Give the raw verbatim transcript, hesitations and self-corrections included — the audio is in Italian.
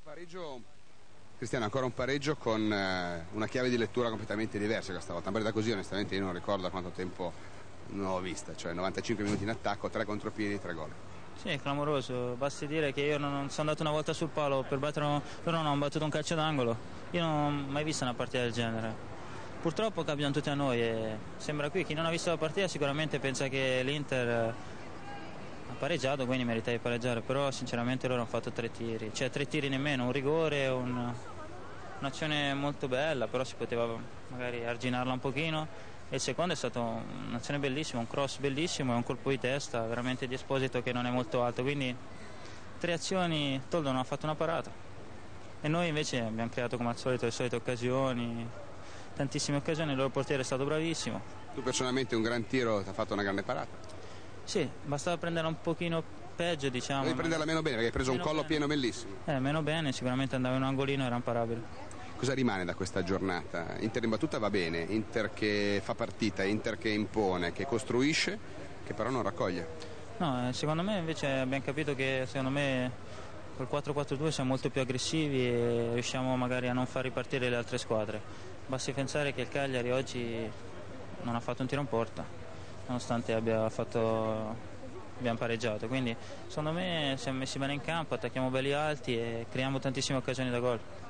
pareggio, Cristiano, ancora un pareggio con eh, una chiave di lettura completamente diversa questa volta. Una partita così onestamente io non ricordo da quanto tempo non l'ho vista, cioè novantacinque minuti in attacco, tre contropiedi, tre gol. Sì, è clamoroso, basti dire che io non, non sono andato una volta sul palo per battere, un, loro non hanno battuto un calcio d'angolo, io non ho mai visto una partita del genere. Purtroppo capitano tutti a noi e sembra qui, chi non ha visto la partita sicuramente pensa che l'Inter ha pareggiato, quindi merita di pareggiare, però sinceramente loro hanno fatto tre tiri, cioè tre tiri nemmeno, un rigore, un, un'azione molto bella, però si poteva magari arginarla un pochino, e il secondo è stata un'azione bellissima, un cross bellissimo e un colpo di testa veramente di Esposito che non è molto alto, quindi tre azioni, Toldo non ha fatto una parata e noi invece abbiamo creato come al solito le solite occasioni, tantissime occasioni, il loro portiere è stato bravissimo. Tu personalmente un gran tiro, ti ha fatto una grande parata? Sì, bastava prenderla un pochino peggio, diciamo. Devi prenderla meno bene perché hai preso meno un collo bene. pieno bellissimo. Eh, meno bene, sicuramente andava in un angolino, era imparabile. Cosa rimane da questa giornata? Inter in battuta va bene, Inter che fa partita, Inter che impone, che costruisce, che però non raccoglie. No, eh, secondo me invece abbiamo capito che secondo me col quattro quattro due siamo molto più aggressivi e riusciamo magari a non far ripartire le altre squadre. Basti pensare che il Cagliari oggi non ha fatto un tiro in porta, nonostante abbia fatto, abbiamo pareggiato, quindi secondo me siamo messi bene in campo, attacchiamo belli alti e creiamo tantissime occasioni da gol.